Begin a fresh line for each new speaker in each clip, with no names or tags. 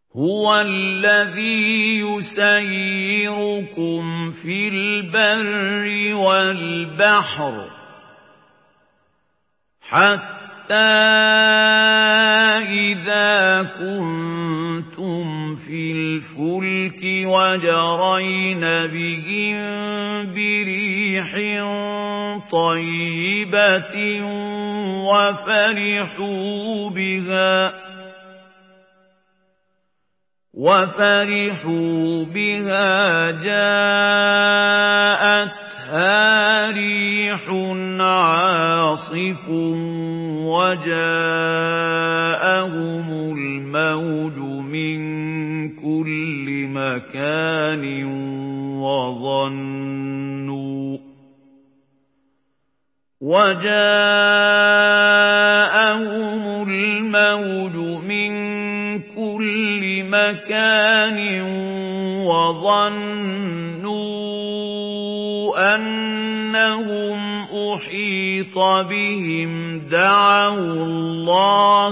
هُوَ الَّذِي يُسَيِّرُكُمْ فِي الْبَرِّ وَالْبَحْرِ حَتَّى إِذَا كُنتُمْ فِي الْفُلْكِ وَجَرَيْنَ بِهِم بِرِيحٍ طَيِّبَةٍ وَفَرِحُوا بِهَا جَاءَتْهَا رِيحٌ عَاصِفٌ وَجَاءَهُمُ الْمَوْجُ مِنْ كُلِّ مَكَانٍ وَظَنُّوا أَنَّهُمْ أُحِيطَ بِهِمْ دَعَوُا اللَّهَ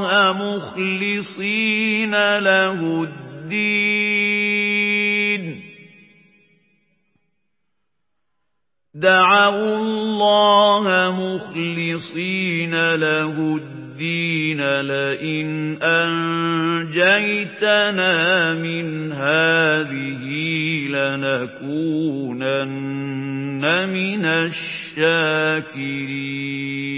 مُخْلِصِينَ لَهُ الدِّينَ لَئِنْ أَنْجَيْتَنَا مِنْ هَٰذِهِ لَنَكُونَنَّ مِنَ الشَّاكِرِينَ